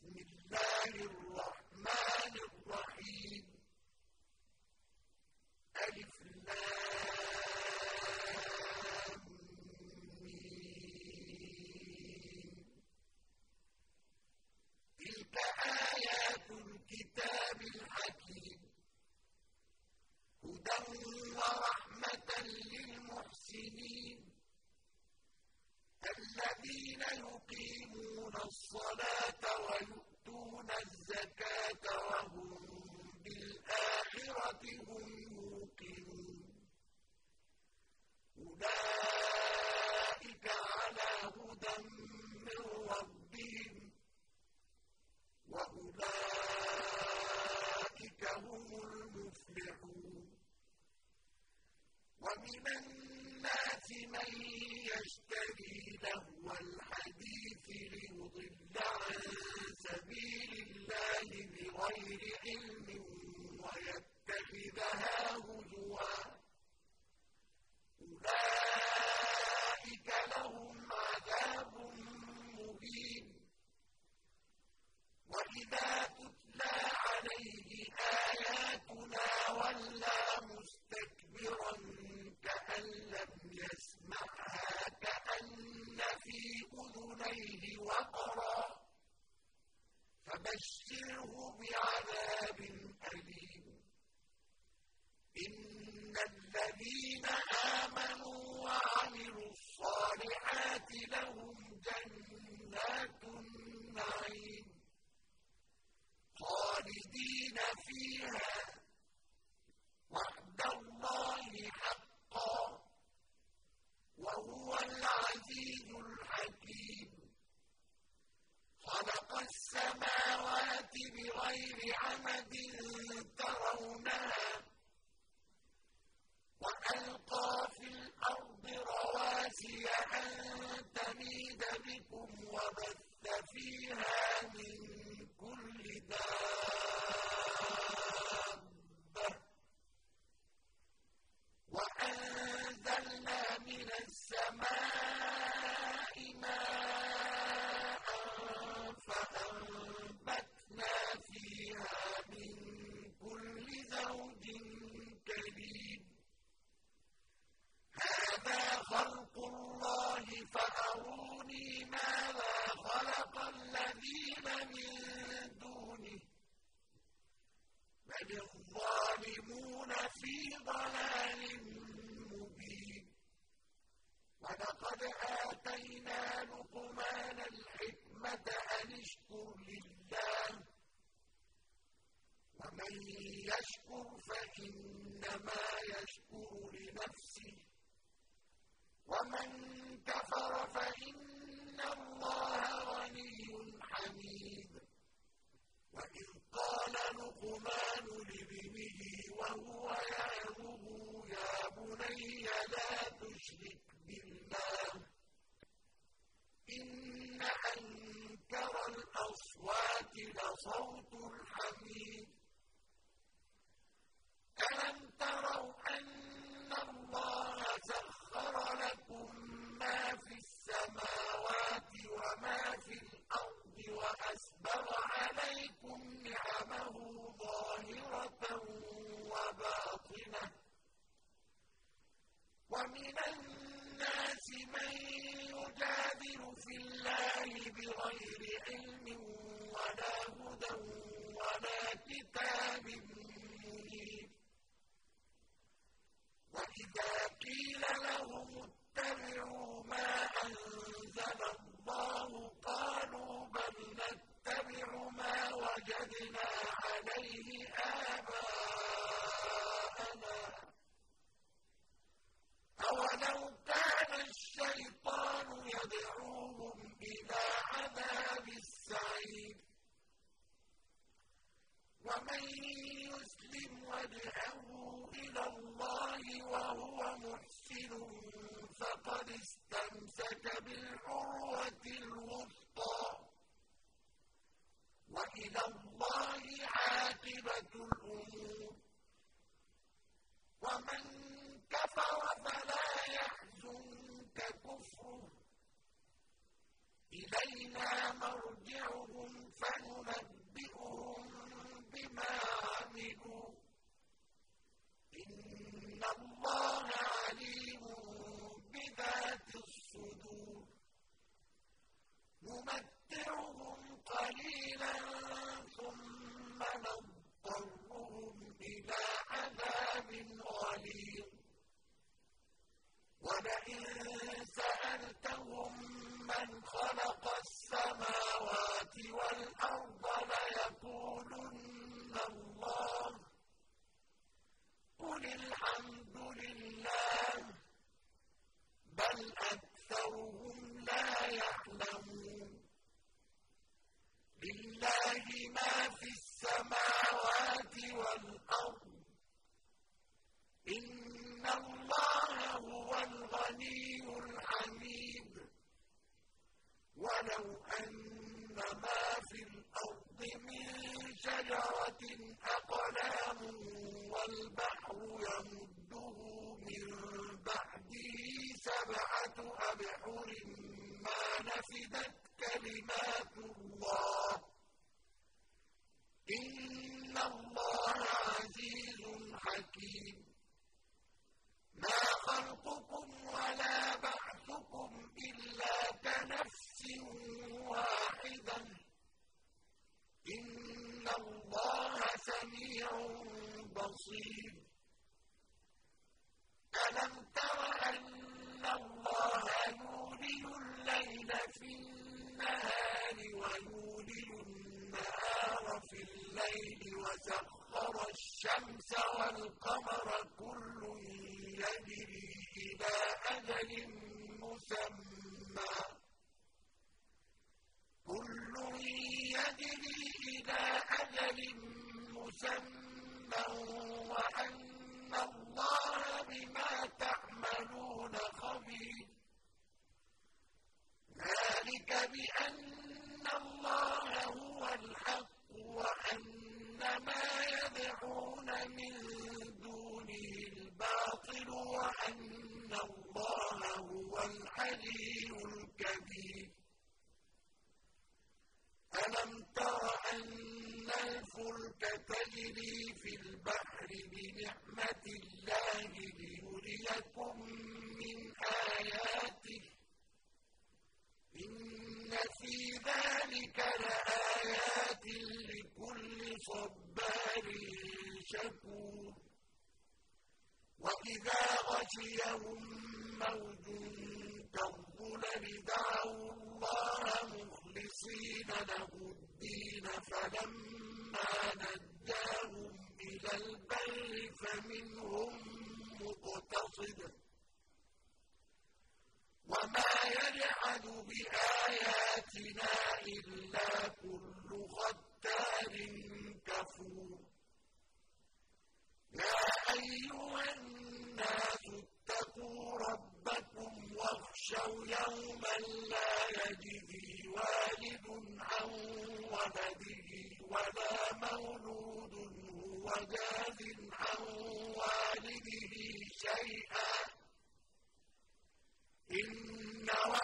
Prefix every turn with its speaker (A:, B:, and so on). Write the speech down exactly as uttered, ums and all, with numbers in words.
A: بسم الله الرحمن الرحيم ألف لام ميم تلك آيات الكتاب الحكيم هدى ورحمة للمحسنين الذين يقيمون الصلاة ويؤتون الزكاة وهم بالآخرة هم يوقنون أولئك على هدى من ربهم وأولئك هم المفلحون ومن الناس من يشتري لهو الحديث ليضل عن سبيل الله بغير علم ويتخذها هزوا أولئك لهم عذاب مهين وإذا تتلى عليه آياتنا ولى مستكبرا كأن لم يسمعها كأن في أذنيه وقرا فبشره بعذاب أليم إن الذين آمنوا وعملوا الصالحات لهم جنات النعيم خالدين فيها وعد الله حقا وهو العزيز الحكيم خلق السماوات بغير عمد ترونها وألقى في الأرض رواسي أن تميد بكم وبث فيها من كل دابة وأنزلنا من السماء ماء فأنبتنا فيها من كل زوج كريم هذا خلق الله فأروني ماذا خلق الذين من دونه بل الظالمون في ضلال مبين ولقد آتينا لقمان الحكمة أن اشكر لله ومن يشكر فإنما يشكر لنفسه ومن كفر فإن الله غني حميد وإذ قال لقمان لابنه وهو يعظه يا بني لا تشرك بالله إن أنكر الأصوات لصوت الحميد ألم تروا أن الله سخر لكم ما في السماوات وما في الأرض وأسبغ عليكم نعمه ظاهرة وباطنة ومن الناس من يجادل في الله بغير علم ولا هدى ولا كتاب منير وإذا قيل لهم اتبعوا ما أنزل الله قالوا بل نتبع ما وجدنا عليه آباءنا أولو كان الشيطان يدعوهم إلى عذاب السعير ومن يسلم وجهه إلى الله وهو محسن فقد استمسك بالعروة الوثقى وإلى الله عاقبة الأمور ومن كفر فلا يحزنك كفره إلينا مرجعهم فننذرهم السماوات والأرض ليقولن الله قل الحمد لله بل أكثرهم لا يعلمون لله ما في السماوات والأرض إن الله هو الغني الحميد ولو أن ما في الأرض من شجرة أقلام والبحر يمده من بعده سبعة أبحر ما نفدت كلمات الله إن الله عزيز حكيم ما خلقكم ولا بعثكم إلا كنفس واحدة إن الله سميع بصير ألم تر أن الله يولج الليل في النهار ويولج النهار في الليل وسخر الشمس والقمر كل يجري إلى أجل مسمى كل يجري إلى أجل مسمى وأن الله بما تعملون خبير ذلك بأن الله هو الحق وأن ما يدعون من دونه الباطل وأن الله هو العلي الكبير ألم تر أن الفلك تجري في البحر بنعمة الله ليريكم من آياته إن في ذلك لآيات لكل صبار شكور وإذا غشيهم موج كالظلل دعوا الله مخلصين له الدين فلما نجاهم إلى البر فمنهم مقتصد وما يجحد بآياتنا إلا كل ختار كفور يا أيها الناس اتقوا ربكم واخشوا يوما لا يجزي والد عن ولده ولا مولود هو جاز عن والده شيئا إن